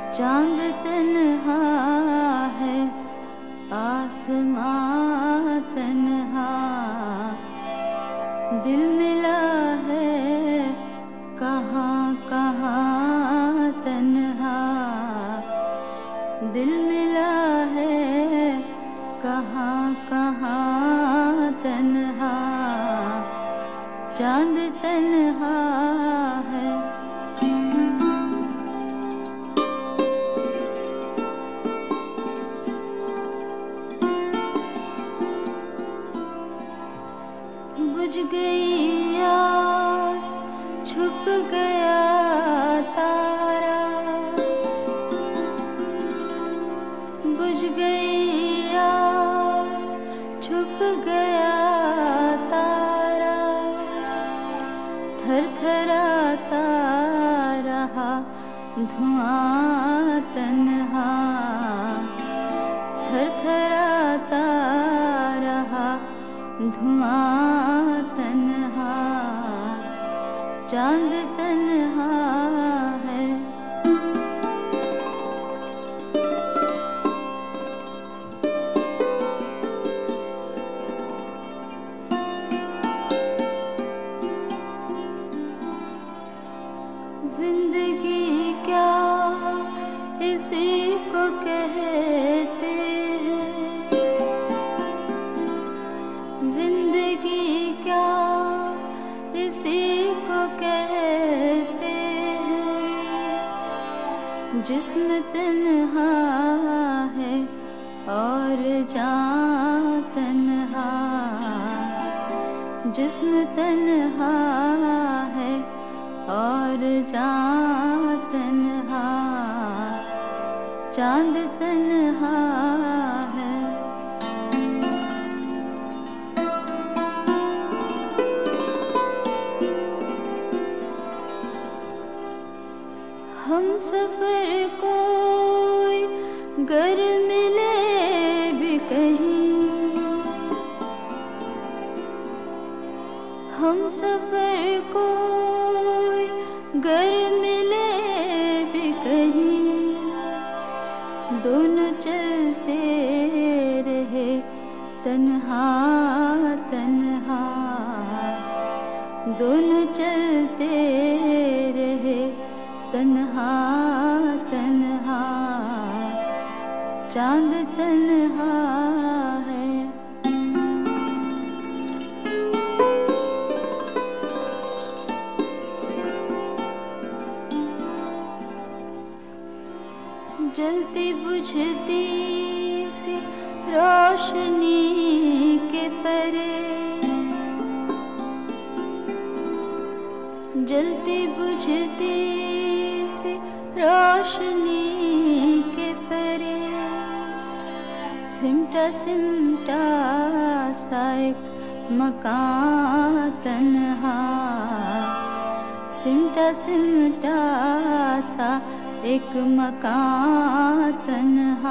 चांद तन्हा है, आसमां तन्हा, दिल मिला है कहाँ कहाँ तन्हा, दिल मिला है कहाँ कहाँ तन्हा, चांद तन्हा है। बुझ गई आस, छुप गया तारा, बुझ गई आस, छुप गया तारा, थरथराता रहा धुआं तन्हा, थरथराता रहा धुआं तन्हा, चांद तन्हा है। जिंदगी क्या इसी को कहते हैं, जिंदगी क्या इसी को कहते हैं, जिस्म तन्हा है और जान तन्हा, जिस्म तन्हा है और जान तन्हा, चांद तन्हा है। हम सफर कोई गर मिले भी कहीं, हम सफर कोई गर मिले भी कहीं, दोनों चलते रहे तन्हा तन्हा, दोनों चलते रहे तन्हा तन्हा, चांद तन्हा है। जलती बुझती सी रोशनी के परे, जलती बुझती सी रोशनी के परे, सिमटा सिमटा सा एक मकान तन्हा, सिमटा सिमटा सा एक मकान तन्हा,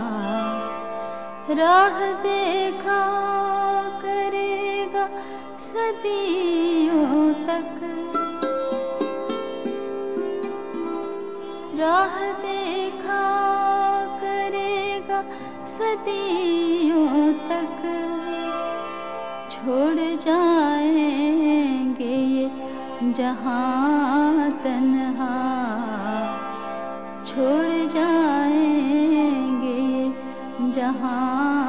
राह देखा करेगा सदियों तक, राह देखा करेगा सदियों तक, छोड़ जाएंगे ये जहां तन्हा, छोड़ जाएंगे ये जहां